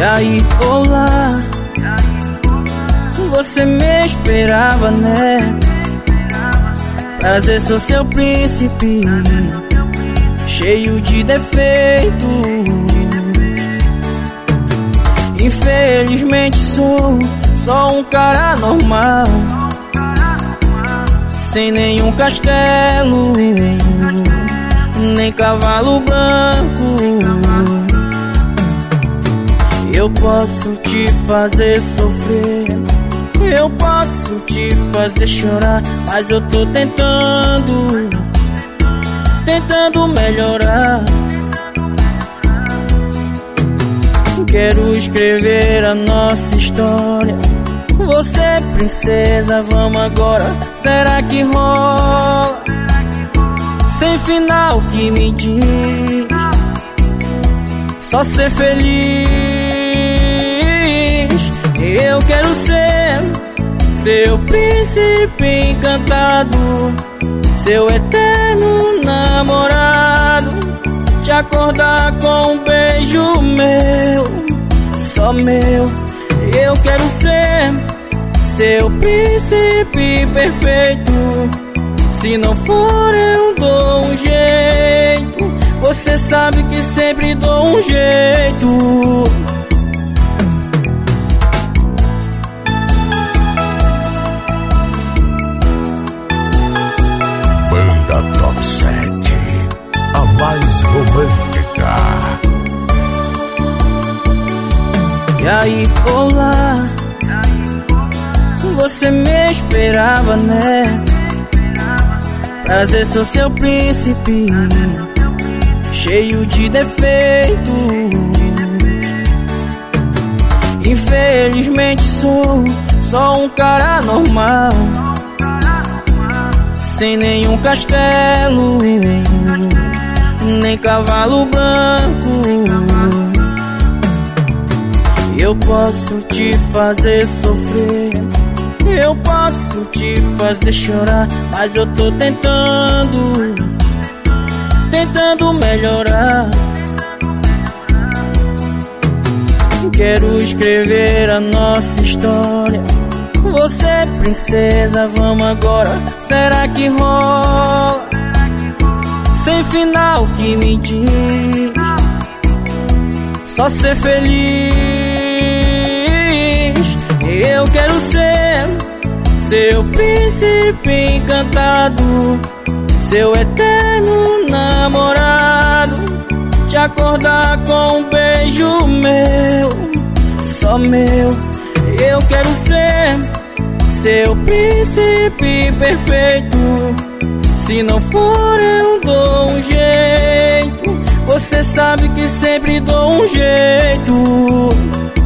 E aí, olá, você me esperava, né? Prazer, sou seu príncipe, cheio de defeitos. Infelizmente sou só um cara normal, sem nenhum castelo, nem cavalo branco. Eu posso te fazer sofrer, eu posso te fazer chorar, mas eu tô tentando melhorar. Quero escrever a nossa história. Você é princesa, vamos agora, será que rola? Sem final que me diz, só ser feliz. Eu quero ser seu príncipe encantado, seu eterno namorado, te acordar com um beijo meu, só meu. Eu quero ser seu príncipe perfeito, se não for eu dou um jeito, você sabe que sempre dou um jeito. Banda Top 7, a mais romântica. E aí, olá, você me esperava, né? Prazer, sou seu príncipe, cheio de defeitos. Infelizmente sou só um cara normal, sem nenhum castelo, nem cavalo branco. Eu posso te fazer sofrer, eu posso te fazer chorar, mas eu tô tentando melhorar. Quero escrever a nossa história. Você é princesa, vamos agora, será que rola? Sem final que me diz, só ser feliz. Eu quero ser seu príncipe encantado, seu eterno namorado, te acordar com um beijo meu, só meu. Eu quero ser seu príncipe perfeito, se não for eu dou um jeito, você sabe que sempre dou um jeito.